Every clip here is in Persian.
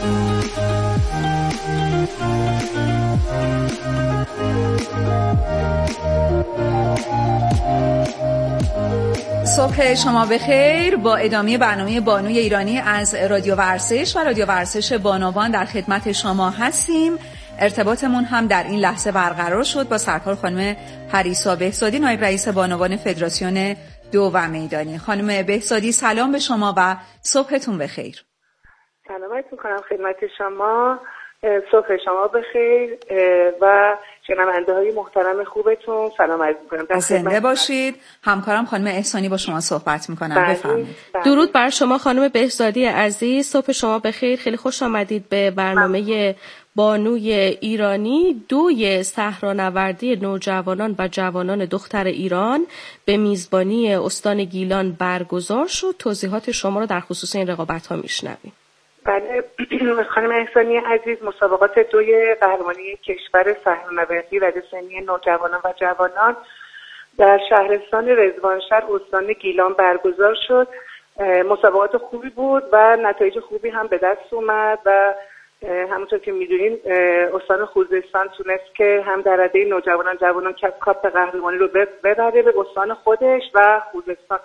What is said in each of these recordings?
صبح شما بخیر. با ادامه برنامه بانوی ایرانی از رادیو ورزش و رادیو ورزش بانوان در خدمت شما هستیم. ارتباطمون هم در این لحظه برقرار شد با سرکار خانم پریسا بهزادی، نایب رئیس بانوان فدراسیون دو و میدانی. خانم بهزادی سلام به شما و صبحتون بخیر. سلامت میکنم خدمت شما. صبح شما بخیر و شنونده های محترم خوبتون سلام عرض میکنم. زنده باشید. همکارم خانم احسانی با شما صحبت میکنم. بفرمایید. درود بر شما خانم بهزادی عزیز، صبح شما بخیر. خیلی خوش آمدید به برنامه بانوی ایرانی. دوی صحرانوردی نوجوانان و جوانان دختر ایران به میزبانی استان گیلان برگزار شد. توضیحات شما رو در خصوص این رقابت‌ها میشنویم. بله خانم احسانی عزیز، مسابقات دوی قهرمانی کشور صحرانوردی رده سنی نوجوانان و جوانان در شهرستان رضوانشهر استان گیلان برگزار شد. مسابقات خوبی بود و نتایج خوبی هم به دست اومد و همونطور که میدونین استان خوزستان تونست که هم در رده نوجوانان جوانان کاپ قهرمانی رو ببره به استان خودش و خوزستان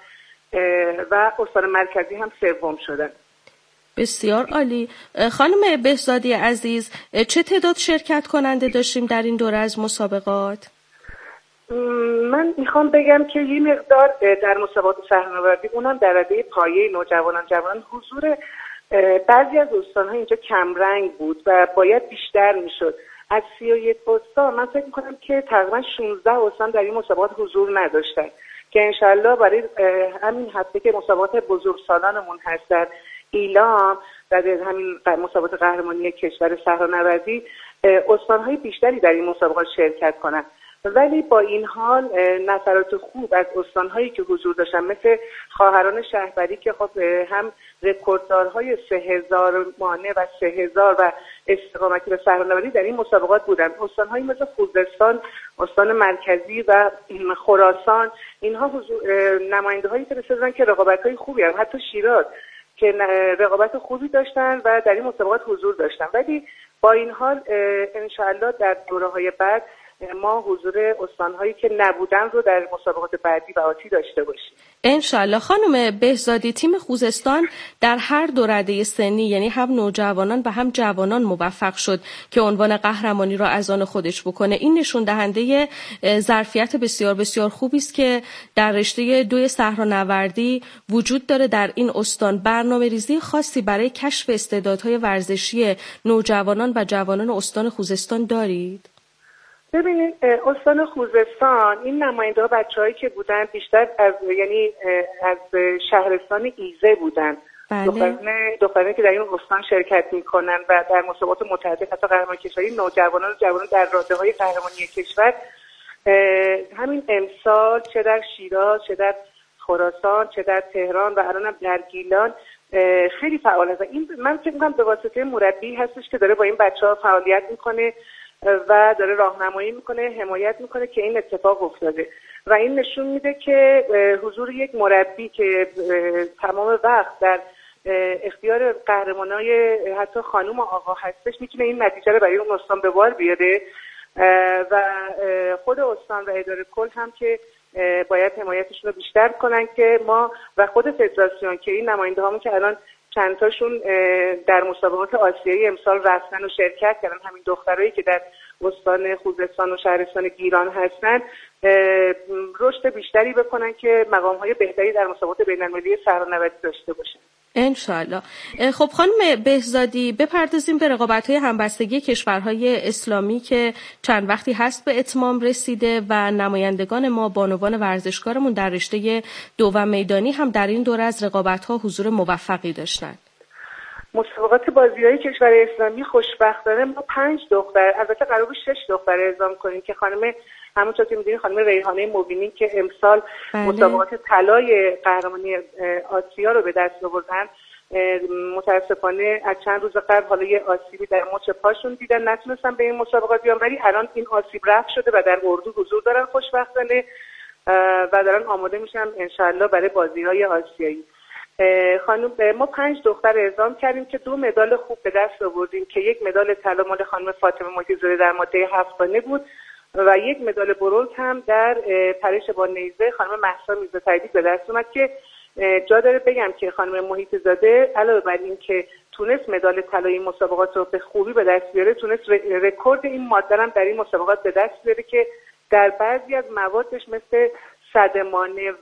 و استان مرکزی هم سوم شدن. بسیار عالی. خانم بهزادی عزیز، چه تعداد شرکت کننده داشتیم در این دوره از مسابقات؟ من میخوام بگم که یه مقدار در مسابقات صحرانوردی اونم در رده پایه نوجوانان جوانان حضور بعضی از استان‌ها اینجا کمرنگ بود و باید بیشتر میشد. از 31 استان من فکر میکنم که تقریبا 16 استان در این مسابقات حضور نداشتن که انشالله برای همین هفته که مسابقات بزرگسالانمون هست در ایلام در همین مسابقات قهرمانی کشور صحرانوردی استان‌های بیشتری در این مسابقات شرکت کنند. ولی با این حال نظرات خوب از استان‌هایی که حضور داشتن مثل خواهران شهبری که خب هم رکورددارهای 3000 مانع و 3000 و استقامتی به صحرانوردی در این مسابقات بودن. استان‌هایی مثل خوزستان، استان مرکزی و خراسان، اینها نماینده‌هایی فرستادن که رقابت‌های خوبی هم، حتی شیراز که رقابت خوبی داشتن و در این مسابقات حضور داشتن. ولی با این حال انشاءالله در دوره‌های بعد ما حضور استان‌هایی که نبودن رو در مسابقات بعدی و آتی داشته باشیم انشالله. خانم بهزادی، تیم خوزستان در هر دو رده سنی یعنی هم نوجوانان و هم جوانان موفق شد که عنوان قهرمانی را از آن خودش بکنه. این نشون دهنده ظرفیت بسیار بسیار خوبی است که در رشته دوی صحرانوردی وجود داره در این استان. برنامه‌ریزی خاصی برای کشف استعدادهای ورزشی نوجوانان و جوانان استان خوزستان دارید؟ ببینید استان خوزستان این نماینده‌ها بچه‌هایی که بودن بیشتر از شهرستان ایزه بودن. دخترانی که در این استان شرکت میکنن و در مسابقات متعدد حتی قهرمانی کشوری نوجوانان و جوانان در راده‌های قهرمانی کشور همین امسال چه در شیراز، چه در خراسان، چه در تهران و الان در گیلان خیلی فعال هستن. این من فکر می‌کنم به واسطه مربی هستش که داره با این بچه‌ها فعالیت میکنه و داره راهنمایی میکنه، حمایت میکنه که این اتفاق افتاده و این نشون میده که حضور یک مربی که تمام وقت در اختیار قهرمانای حتی خانم و آقا هستش میتونه این نتیجه رو برای اون استان به بار بیاره و خود استان و اداره کل هم که باید حمایتشون رو بیشتر کنن که ما و خود فدراسیون که این نماینده هامون که الان چند تاشون در مسابقات آسیایی امسال رفتن و شرکت کردن، همین دخترایی که در استان خوزستان و شهرستان گیلان هستن رشد بیشتری بکنن که مقام‌های بهتری در مسابقات بین‌المللی صحرانوردی داشته باشن انشالله. خب خانم بهزادی، بپردازیم به رقابت‌های همبستگی کشورهای اسلامی که چند وقتی هست به اتمام رسیده و نمایندگان ما بانوان ورزشکارمون در رشته دو و میدانی هم در این دوره از رقابت‌ها حضور موفقی داشتند. مسابقات بازی‌های کشور اسلامی خوشبختانه ما 5 دختر، البته قرار بود 6 دختر اعزام کنیم که خانم همونطور که می‌دونید خانم ریحانه مبینی که امسال مسابقات طلای قهرمانی آسیا رو به دست آوردن متاسفانه از چند روز قبل حالا یه آسیبی در مچ پاشون دیدن، نتونستن به این مسابقات بیان، ولی الان این آسیب رفع شده و در اردو حضور دارن خوشبختانه و دارن آماده میشن انشالله برای بازی‌های آسیایی. ما 5 دختر اعزام کردیم که 2 مدال خوب به دست آوردیم که 1 مدال طلا مال خانم فاطمه محیط‌زاده در ماده 7 بود و 1 مدال برنز هم در پرش با نیزه خانم مهسا میرزاتربی به دست اومد که جا داره بگم که خانم محیط‌زاده علاوه بر این که تونست مدال طلایی مسابقات رو به خوبی به دست بیاره، تونست رکورد این ماده هم در این مسابقات به دست بیاره که در بعضی از موادش مثل صدمانه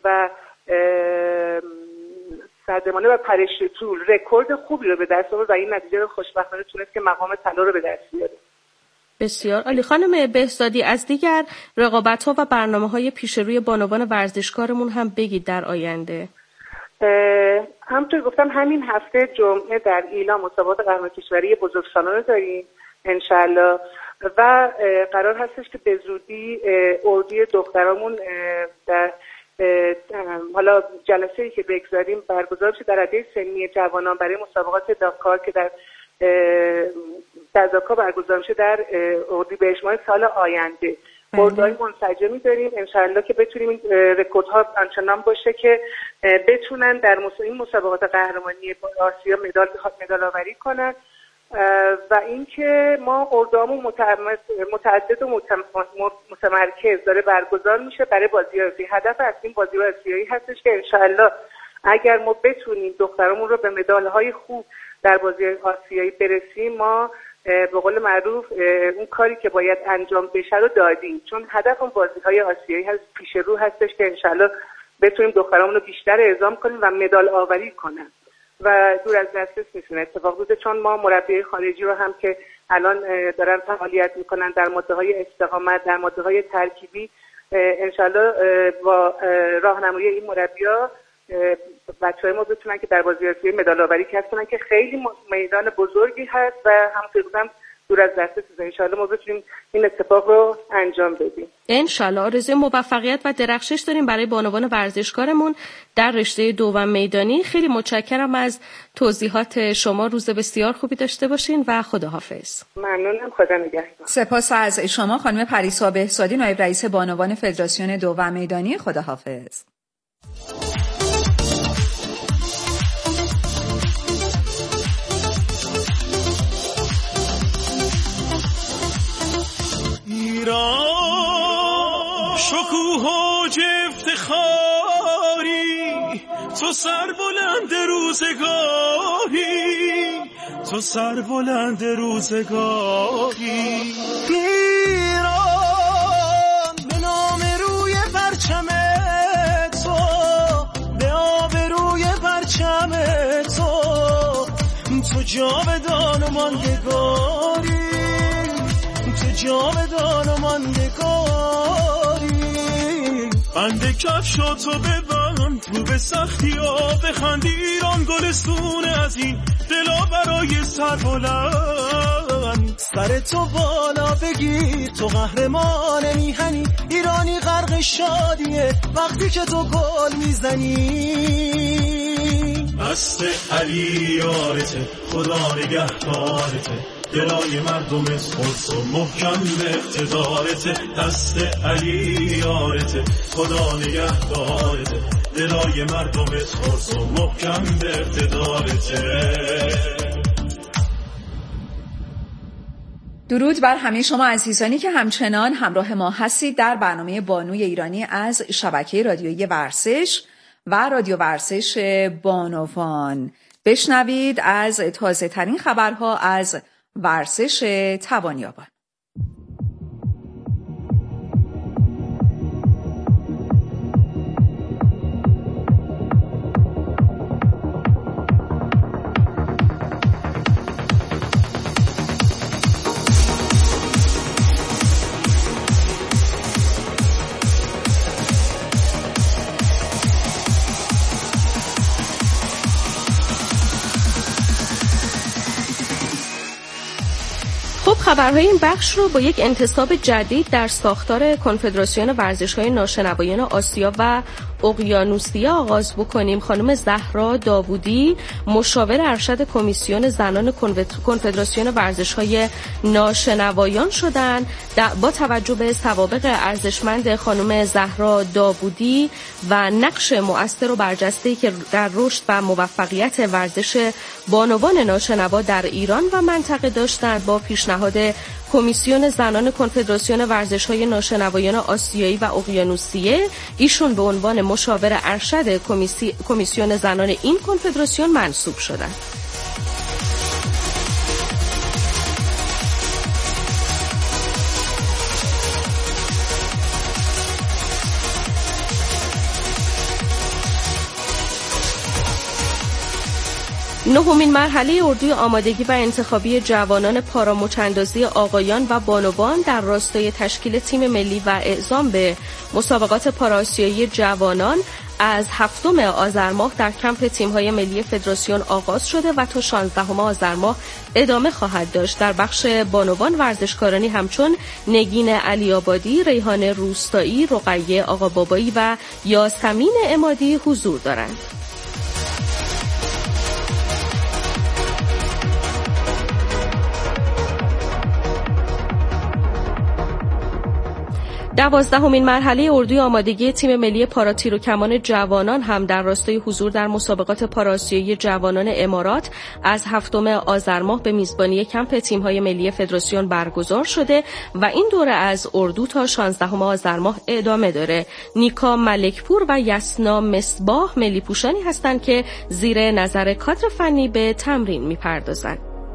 و پرش طول رکورد خوبی رو به دست آورد و این نتیجه رو خوشبختانه تونست که مقام طلا رو به دست بیاره. بسیار عالی. خانم بهزادی، از دیگر رقابت‌ها و برنامه‌های پیش روی بانوان ورزشکارمون هم بگید در آینده. همونطور گفتم همین هفته جمعه در ایلام مسابقات قهرمان کشوری بزرگسالان رو داریم انشالله و قرار هستش که به زودی اردوی دخترامون در حالا جلسه‌ای که بگذاریم برگزار بشه در رده سنی جوانان برای مسابقات داکار که در داکار برگزار میشه در اردیبهشت ماه سال آینده. اردوهای منسجمی داریم انشالله که بتونیم این رکوردها آنچنان باشه که بتونن در این مسابقات قهرمانی آسیا مدال آوری کنن و اینکه ما اردوهامون متعدد و متمرکز داره برگزار میشه برای بازی آسیایی. هدف اصلی بازی آسیایی هستش که انشالله اگر ما بتونیم دخترامون رو به مدال‌های خوب در بازی آسیایی برسیم، ما به قول معروف اون کاری که باید انجام بشه رو دادیم، چون هدف اون بازی‌های آسیایی هست پیش رو هستش که انشالله بتونیم دخترامون رو بیشتر اعزام کنیم و مدال آوری کنن و دور از دسترس میتونه اتفاق بیفته، چون ما مربیای خارجی رو هم که الان دارن فعالیت میکنن در ماده‌های استقامت، در ماده‌های ترکیبی، انشالله با راهنمایی این مربی‌ها بچه‌های ما بتونن که در بازی آسیایی مدال آوری کسب کنن که خیلی میدان بزرگی هست و همونطور گفتم دور از دسترس انشالله ما بتونیم این اتفاق رو انجام بدیم. انشالله آرزوی موفقیت و درخشش داریم برای بانوان ورزشکارمون در رشته دوم میدانی. خیلی متشکرم از توضیحات شما. روز بسیار خوبی داشته باشین و خداحافظ. ممنونم. خدا نگهدار. سپاس از شما خانم پریسا بهزادی، نایب رئیس بانوان فدراسیون دوم میدانی. خداحافظ. ایران شکوه و افتخاری، تو سربلند روزگاری، تو سربلند روزگاری. ایران به نام روی پرچم تو، به آبروی پرچم تو، تو جاودان و ماندگاری، جاودان و ماندگاری. بند کفشاتو ببند رو به سختی ها بخند، ایران گلستون از این دلا برای سربلند. سر تو بالا بگیر تو قهرمان میهنی، ایرانی غرق شادیه وقتی که تو گل میزنی. دست علی یارته خدا نگهدارته، دلای مردم خرس و محکم به اقتدارته. دست علی یارته خدا نگهدارته، دلای مردم خرس و محکم به اقتدارته. درود بر همه شما عزیزانی که همچنان همراه ما هستید در برنامه بانوی ایرانی از شبکه رادیویی ورزش و رادیو ورزش بانوان. بشنوید از تازه ترین خبرها از ورزش توانیابان. خبرهای این بخش رو با یک انتصاب جدید در ساختار کنفدراسیون ورزش‌های ناشنوایان آسیا و اقیانوسیه آغاز بکنیم. خانم زهرا داوودی مشاور ارشد کمیسیون زنان کنفدراسیون ورزش‌های ناشنوایان شدند. با توجه به سوابق ارزشمند خانم زهرا داوودی و نقش مؤثر و برجسته‌ای که در رشد و موفقیت ورزش بانوان ناشنوا در ایران و منطقه داشتند، با پیشنهاد کمیسیون زنان کنفدراسیون ورزش‌های ناشنوایان آسیایی و اقیانوسیه ایشون به عنوان مشاور ارشد کمیسیون زنان این کنفدراسیون منصوب شدند. نهمین مرحله اردوی آمادگی و انتخابی جوانان پاراموچ‌اندازی آقایان و بانوان در راستای تشکیل تیم ملی و اعزام به مسابقات پارآسیایی جوانان از 7 آذر ماه در کمپ تیم‌های ملی فدراسیون آغاز شده و تا 16 آذر ماه ادامه خواهد داشت. در بخش بانوان ورزشکارانی همچون نگین علی‌آبادی، ریحان روستایی، رقیه آقابابایی و یاسمین عمادی حضور دارند. 12مین مرحله اردوی آمادگی تیم ملی پاراتیر و کمان جوانان هم در راستای حضور در مسابقات پارآسیایی جوانان امارات از 7 آذر ماه به میزبانی کمپ تیم‌های ملی فدراسیون برگزار شده و این دوره از اردو تا 16 آذر ماه ادامه داره. نیکا ملکپور و یسنا مصباح ملی پوشانی هستند که زیر نظر کادر فنی به تمرین می‌پردازند.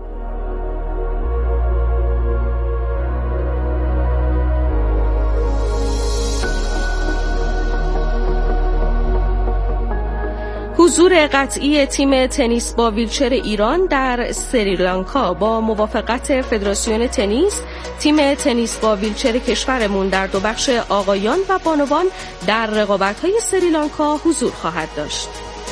حضور قطعی تیم تنیس با ویلچر ایران در سریلانکا. با موافقت فدراسیون تنیس، تیم تنیس با ویلچر کشورمون در دو بخش آقایان و بانوان در رقابت‌های سریلانکا حضور خواهد داشت.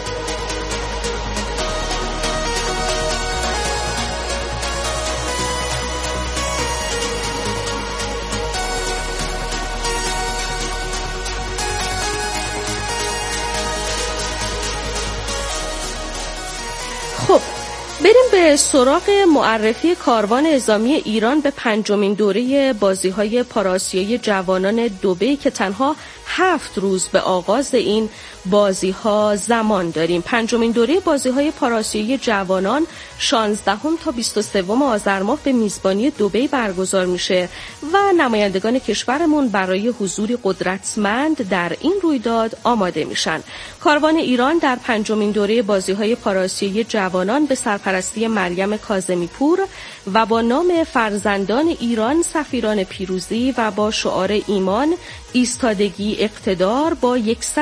بریم به سراغ معرفی کاروان اعزامی ایران به 5مین دوره بازی‌های پارآسیایی جوانان دبی که تنها 7 روز به آغاز این بازی‌ها زمان داریم. 5مین دوره بازی‌های پارآسیایی جوانان 16 تا 23 آذر ماه به میزبانی دبی برگزار میشه و نمایندگان کشورمون برای حضوری قدرتمند در این رویداد آماده میشن. کاروان ایران در 5مین دوره بازی‌های پارآسیایی جوانان به سرپرستی مریم کاظمی پور و با نام فرزندان ایران سفیران پیروزی و با شعار ایمان، ایستادگی، اقتدار با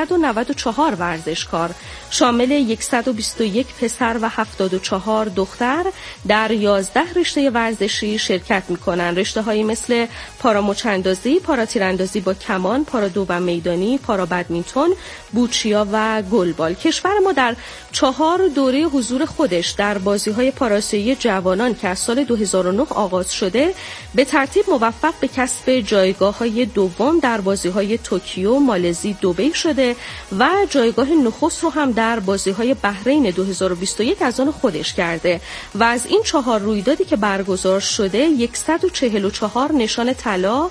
194 ورزشکار شامل 121 پسر و 74 دختر در 11 رشته ورزشی شرکت می‌کنند. رشته‌هایی مثل پاراموچ‌اندازی، پاراتیراندازی با کمان، پارادو و میدانی، پارابدمینتون، بوچیا و گلبال. کشور ما در 4 دوره حضور خودش در بازی‌های پارآسیایی جوانان که از سال 2009 آغاز شده به ترتیب موفق به کسب جایگاه‌های دوم در بازی‌های توکیو، مالزی، دبی شده و جایگاه نخست رو هم در بازی‌های بحرین 2021 از آن خودش کرده و از این 4 رویدادی که برگزار شده 144 نشان طلا،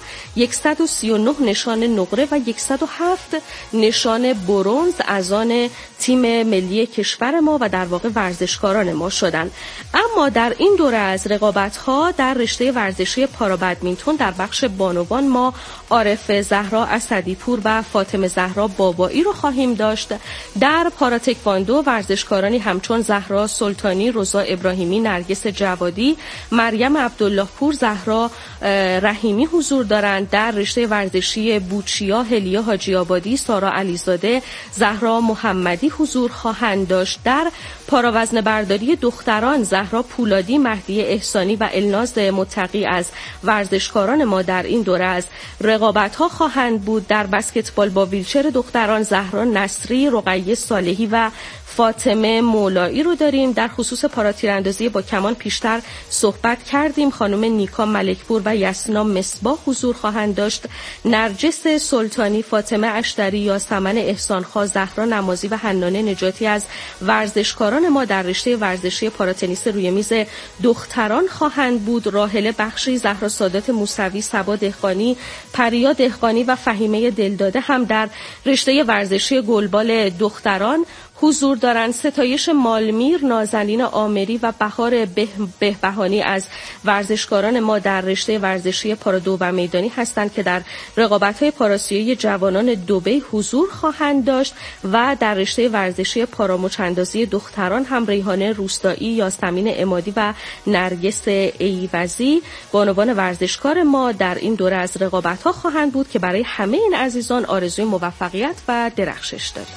139 نشان نقره و 107 نشان برنز از آن تیم ملی کشور ما و در واقع ورزشکاران ما شدند. اما در این دوره از رقابت‌ها در رشته ورزشی پارابدمینتون در بخش بانوان ما عارف زهرا اسدی‌پور و فاطمه زهرا بابایی رو خواهیم داشت. در پاراتکواندو ورزشکارانی همچون زهرا سلطانی، رضا ابراهیمی، نرگس جوادی، مریم عبدالله پور، زهرا رحیمی حضور دارند. در رشته ورزشی بوچیا هلیا حاجی آبادی، سارا علیزاده، زهرا محمدی حضور خواهند داشت. در پاراوزن برداری دختران زهرا پولادی، مهدی احسانی و الناز متقی از ورزشکاران ما در این دوره از رقابت‌ها خواهند بود. در بسکتبال با ویلچر دختران زهرا نصری، رقیه صالحی و فاطمه مولایی رو داریم. در خصوص پاراتیراندازی با کمان پیشتر صحبت کردیم. خانم نیکا ملکپور و یسنا مصباح حضور خواهند داشت. نرجس سلطانی، فاطمه اشتری، یاسمن احسانخواه، زهرا نمازی و حنانه نجاتی از ورزشکاران ما در رشته ورزشی پاراتنیس روی میز دختران خواهند بود. راحله بخشی، زهرا سادات موسوی، صبا دهقانی، پریا دهقانی و فهیمه دلداده هم در رشته ورزشی گلبال دختران حضور دارند. ستایش مالمیر، نازنین آمری و بهار بهبهانی از ورزشکاران ما در رشته ورزشی پارادو و میدانی هستند که در رقابت‌های پاراسیایی جوانان دبی حضور خواهند داشت و در رشته ورزشی پارامچ‌اندازی دختران هم ریحانه روستایی، یاسمین عمادی و نرگس ایوزی بانوان ورزشکار ما در این دوره از رقابت‌ها خواهند بود که برای همه این عزیزان آرزوی موفقیت و درخشش داریم.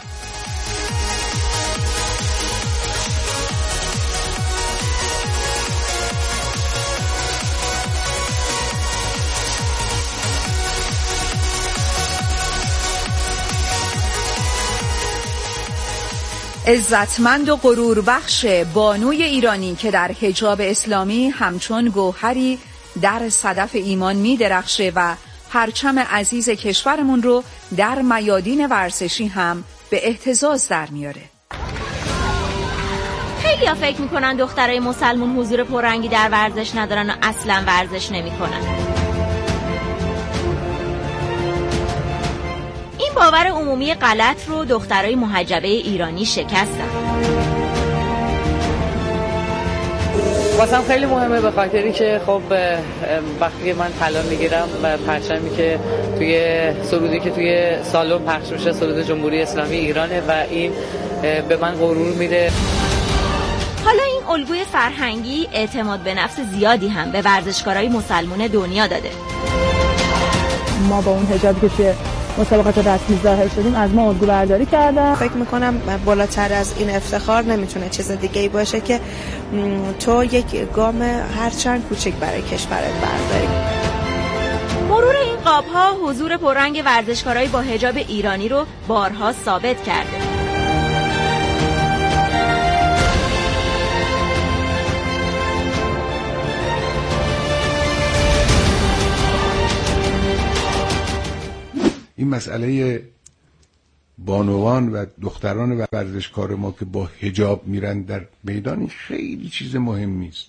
عزتمند و غرور بخش بانوی ایرانی که در حجاب اسلامی همچون گوهری در صدف ایمان می درخشه و پرچم عزیز کشورمون رو در میادین ورزشی هم به اهتزاز در میاره. خیلی ها فکر میکنن دخترای مسلمون حضور پررنگی در ورزش ندارن و اصلا ورزش نمیکنن. این باور عمومی غلط رو دخترای محجبه ایرانی شکستن. واسم خیلی مهمه به خاطری که خب وقتی من طلا میگیرم و پرچمی که توی سرودی که توی سالن پخش میشه سرود جمهوری اسلامی ایرانه و این به من غرور میده. حالا این الگوی فرهنگی اعتماد به نفس زیادی هم به ورزشکارای مسلمان دنیا داده. ما با اون حجابی که توی مسابقات رسمی ظاهر شدیم از ما الگو برداری کردن. فکر میکنم بالاتر از این افتخار نمیتونه چیز دیگه ای باشه که تو یک گام هرچند کوچک برای کشورت برداری. مرور این قاب‌ها حضور پررنگ ورزشکارای با حجاب ایرانی رو بارها ثابت کرده. این مسئله بانوان و دختران ورزشکار ما که با حجاب میرن در میدان خیلی چیز مهمی است.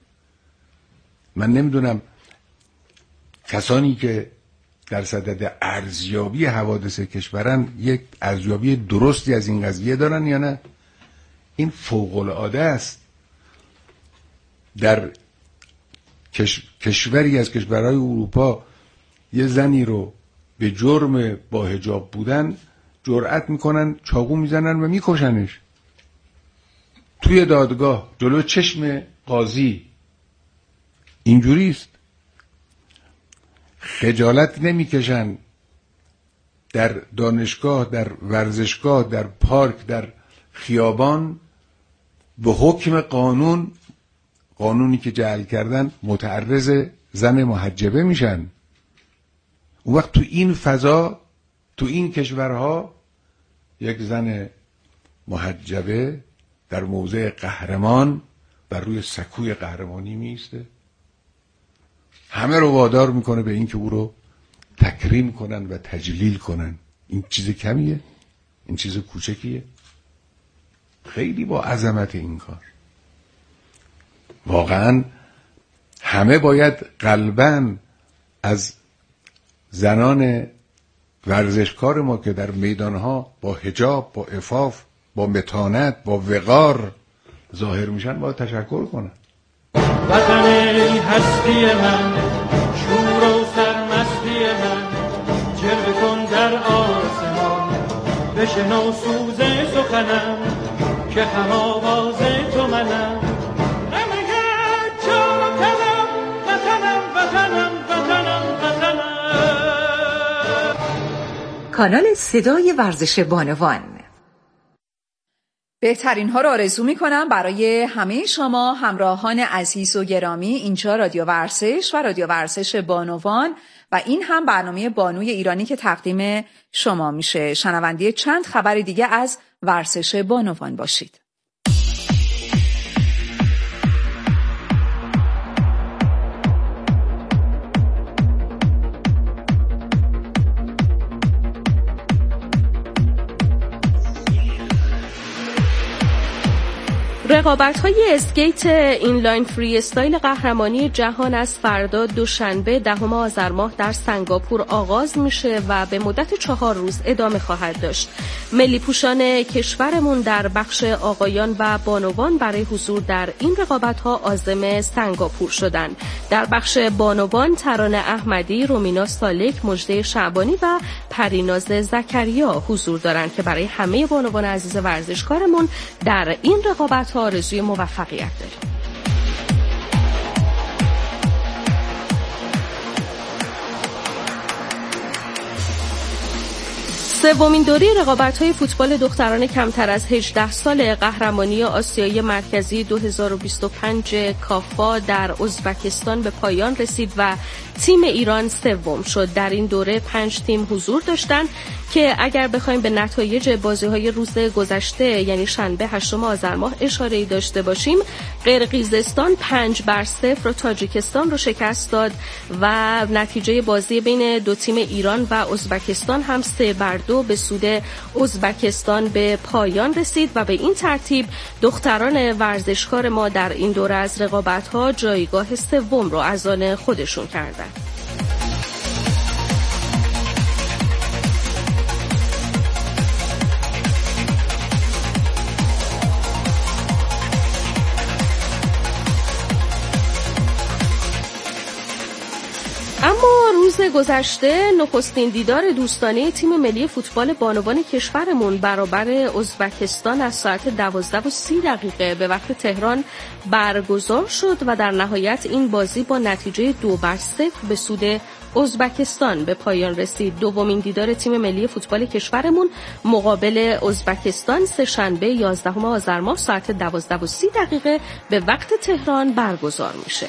من نمیدونم کسانی که در صدد ارزیابی حوادث کشورن یک ارزیابی درستی از این قضیه دارن یا نه. این فوق‌العاده است. در کشوری از کشورهای اروپا یه زنی رو به جرم با حجاب بودن جرأت میکنن چاقو میزنن و میکشنش توی دادگاه جلو چشم قاضی. اینجوری است. خجالت نمیکشن در دانشگاه، در ورزشگاه، در پارک، در خیابان به حکم قانونی که جعل کردن متعرض زن محجبه میشن. اون وقت تو این فضا، تو این کشورها یک زن محجبه در موضع قهرمان بر روی سکوی قهرمانی میسته، همه رو وادار میکنه به این که او رو تکریم کنن و تجلیل کنن. این چیز کمیه؟ این چیز کوچکیه؟ خیلی با عظمت این کار. واقعا همه باید قلباً از زنان ورزشکار ما که در میدانها با حجاب، با عفاف، با متانت، با وقار ظاهر میشن باید تشکر کنن. وطن ای هستی من، شور و سرمستی من، جلوه کن در آسمان، بشنو سوز سخنم که هم آواز تو منم. کانال صدای ورزش بانوان. بهترین ها رو آرزو می کنم برای همه شما همراهان عزیز و گرامی. اینجا رادیو ورزش و رادیو ورزش بانوان و این هم برنامه بانوی ایرانی که تقدیم شما میشه. شنونده چند خبر دیگه از ورزش بانوان باشید. رقابت‌های اسکیت اینلاین فری استایل قهرمانی جهان از فردا دوشنبه 10 آذر ماه در سنگاپور آغاز میشه و به مدت 4 روز ادامه خواهد داشت. ملی پوشان کشورمون در بخش آقایان و بانوان برای حضور در این رقابت‌ها عازم سنگاپور شدند. در بخش بانوان ترانه احمدی، رومینا سالک، مژده شعبانی و پریناز زکریا حضور دارند که برای همه بانوان عزیز ورزشکارمون در این رقابت‌ها آرزوی موفقیت داریم. سومین دوره رقابت‌های فوتبال دختران کمتر از 18 سال قهرمانی آسیای مرکزی 2025 کافا در ازبکستان به پایان رسید و تیم ایران سوم شد. در این دوره 5 تیم حضور داشتند که اگر بخوایم به نتایج بازی‌های روز گذشته یعنی شنبه 8 آذر ماه اشاره‌ای داشته باشیم، قرقیزستان 5-0 تاجیکستان رو شکست داد و نتیجه بازی بین دو تیم ایران و ازبکستان هم 3-2 به سود ازبکستان به پایان رسید و به این ترتیب دختران ورزشکار ما در این دوره از رقابت‌ها جایگاه سوم رو از آن خودشون کردند. اما روز گذشته نخستین دیدار دوستانه تیم ملی فوتبال بانوان کشورمون برابر ازبکستان از ساعت 12:30 به وقت تهران برگزار شد و در نهایت این بازی با نتیجه 2-0 به سود ازبکستان به پایان رسید. دومین دیدار تیم ملی فوتبال کشورمون مقابل ازبکستان سه‌شنبه 11 آذر ماه ساعت 12:30 به وقت تهران برگزار میشه.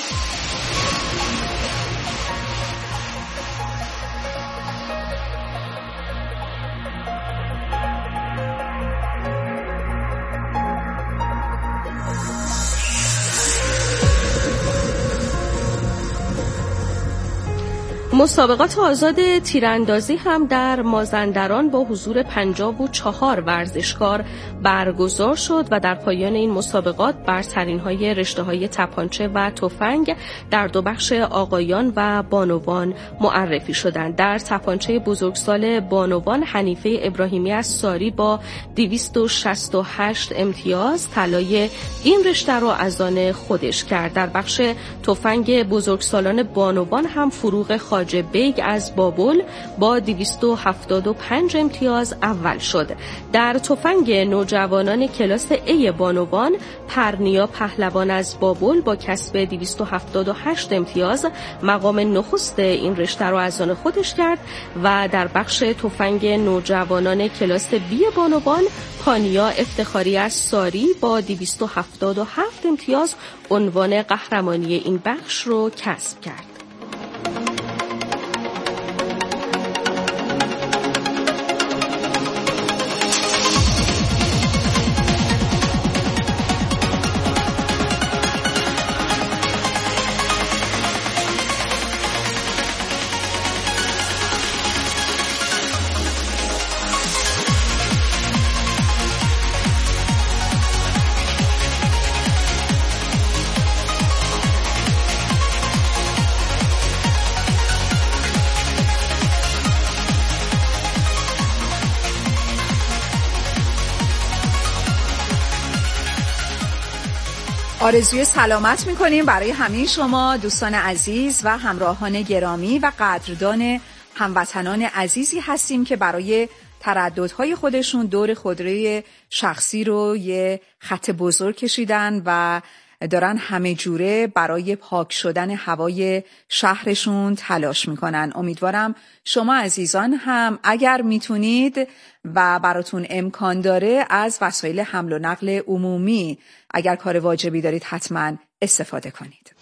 مسابقات آزاد تیراندازی هم در مازندران با حضور 54 ورزشکار برگزار شد و در پایان این مسابقات برترین‌های رشته‌های تپانچه و تفنگ در دو بخش آقایان و بانوان معرفی شدند. در تپانچه بزرگسال بانوان حنیفه ابراهیمی از ساری با 268 امتیاز طلای این رشته را از آن خودش کرد. در بخش تفنگ بزرگسالان بانوان هم فروغ خواجه بیگ از بابل با 275 امتیاز اول شد. در تفنگ نوجوانان کلاس A بانوان پرنیا پهلوان از بابل با کسب 278 امتیاز مقام نخست این رشته را از آن خودش کرد و در بخش تفنگ نوجوانان کلاس B بانوان پانیا افتخاری از ساری با 277 امتیاز عنوان قهرمانی این بخش رو کسب کرد. آرزوی سلامت می‌کنیم برای همه شما دوستان عزیز و همراهان گرامی و قدردان هموطنان عزیزی هستیم که برای ترددهای خودشون دور خودروی شخصی رو یه خط بزرگ کشیدن و دارن همه جوره برای پاک شدن هوای شهرشون تلاش میکنن. امیدوارم شما عزیزان هم اگر میتونید و براتون امکان داره از وسایل حمل و نقل عمومی اگر کار واجبی دارید حتما استفاده کنید.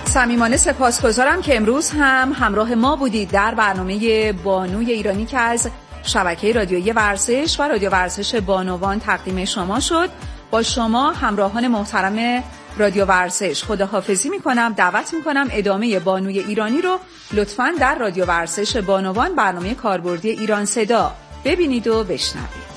صمیمانه سپاسگزارم که امروز هم همراه ما بودید در برنامه بانوی ایرانی که از شبکه رادیویی ورزش و رادیو ورزش بانوان تقدیم شما شد. با شما همراهان محترم رادیو ورزش خداحافظی میکنم. دعوت میکنم ادامه بانوی ایرانی رو لطفاً در رادیو ورزش بانوان برنامه کاربردی ایران صدا ببینید و بشنوید.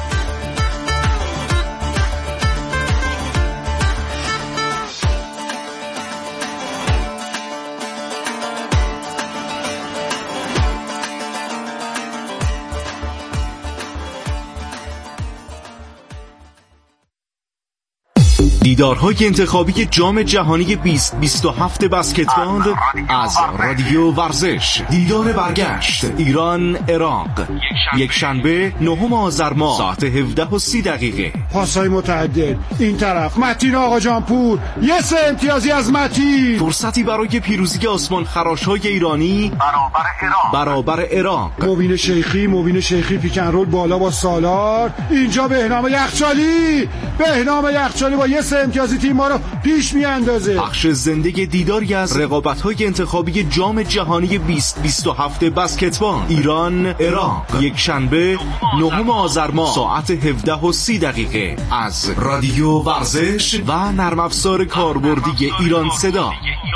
دیدارهای انتخابی جام جهانی 2027 بسکتبال از رادیو ورزش. دیدار برگشت ایران عراق، یک شنبه 9 آذر ماه ساعت 17:30. پاسای متعدد این طرف متین آقا جانپور، یه سه امتیازی از متین. فرصتی برای پیروزی آسمان خراش‌های ایرانی برابر عراق. مبین شیخی پیکن رول بالا با سالار. اینجا بهنام یخچالی با یه سه امتیازی تیم ما رو پیش میاندازه. بخش زنده دیداری از رقابت‌های انتخابی جام جهانی 2027 بسکتبال ایران عراق، یک شنبه 9 آذر ماه ساعت 17:30 از رادیو ورزش و نرم افزار کاربردی ایران صدا.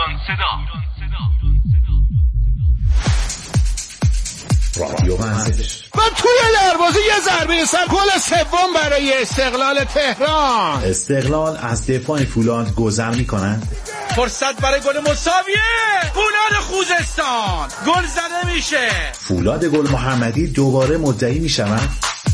رادیو ورزش. و توی دروازه یه ضربه سر گل سوم برای استقلال تهران. استقلال از دفاع فولاد گذر می‌کنند. فرصت برای گل مساویه. فولاد خوزستان گل زده میشه. فولاد گل محمدی دوباره مدعی میشوند.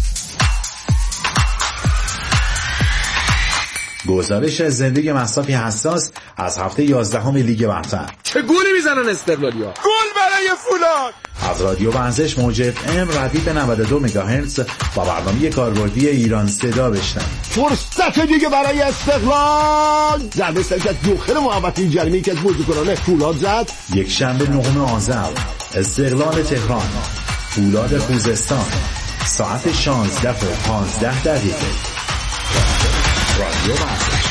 گزارش زندگی مصرفی حساس از هفته 11 لیگ برتر. چه گلی میزنن استقلالیا. گل برای فولاد. از رادیو ورزش موج FM ردیف 92 مگاهرتز با برنامه کاربردی ایران صدا بشنوید. فرصت دیگه برای استقلال. ضربه سری که داخل محوطه جریمه که از بازیکنان فولاد زد. یک شنبه 9 آذر استقلال تهران فولاد خوزستان ساعت 16:15. رادیو ورزش.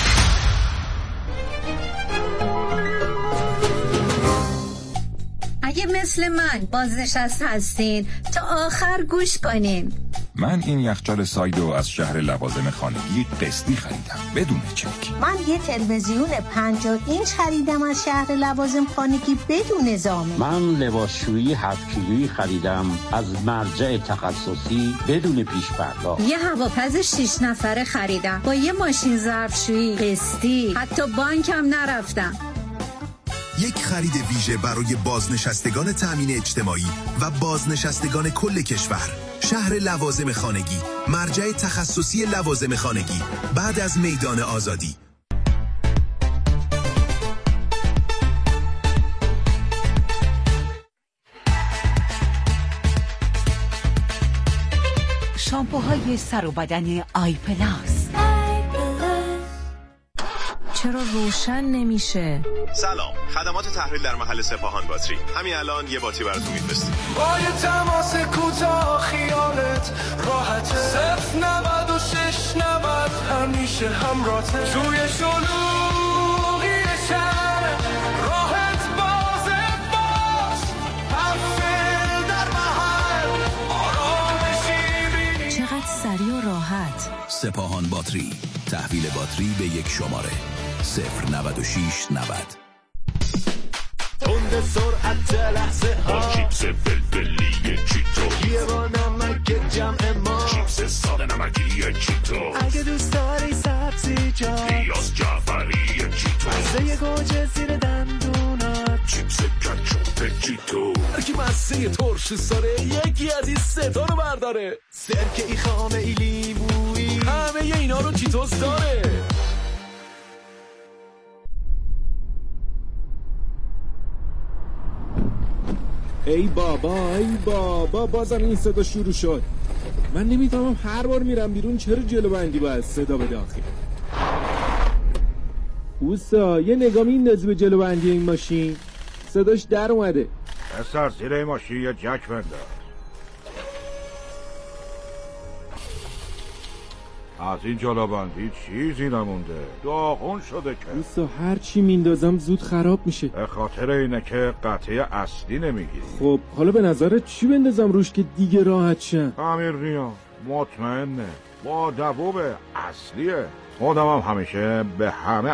اگه مثل من بازنشسته هستین تا آخر گوش کنین. من این یخچال سایدو از شهر لوازم خانگی قسطی خریدم بدون چک. من یه تلویزیون 50 اینچ خریدم از شهر لوازم خانگی بدون ضامن. من لباسشویی 7 کیلویی خریدم از مرجع تخصصی بدون پیش پرداخت. یه هواپز 6 نفره خریدم با یه ماشین ظرفشویی قسطی، حتی بانکم نرفتم. یک خرید ویژه برای بازنشستگان تامین اجتماعی و بازنشستگان کل کشور. شهر لوازم خانگی، مرجع تخصصی لوازم خانگی بعد از میدان آزادی. شامپوهای سر و بدن آی پلاس. چرا روشن نمیشه؟ سلام، خدمات تحویل در محل سپاهان باتری. همین الان یه باتری براتون میفرستیم. با یه تماس کوتاه خیالت راحته. 09690 همیشه همراهته. توی شلوغی شهر راحت بازه باش. حرفل در محل آرامشی. چقدر سریع و راحت. سپاهان باتری، تحویل باتری به یک شماره 09690. تند سرعت لحظه ها، چیپس بلبلی چیتو، یه با نمک جمع ما، چیپس ساده نمکی چیتو، اگه دوست داری سبزی جا، پیاز جعفری چیتو، مزه گوجه زیر دندونات، چیپس کچوپ چیتو. که مزه ترش ساره یکی از این ستا رو برداره. سرکه ای خامه ای لیمویی، همه اینا رو چیتوس داره. ای بابا بازم این صدا شروع شد. من نمیفهمم هر بار میرم بیرون چرا جلو بندی باید صدا بده آخه. اوسا یه نگاه میندازی به جلو بندی این ماشین، صداش در اومده. پسر زیر این ماشین یه جک بنداز. از این جلابندی چیزی نمونده، داغون شده که. دوستا هر چی میندازم زود خراب میشه. به خاطر اینه که قطعه اصلی نمیگیری. خب حالا به نظرت چی بندازم روش که دیگه راحت شم؟ امیر نیا مطمئنه با دبوب اصلیه. خودم هم همیشه به همه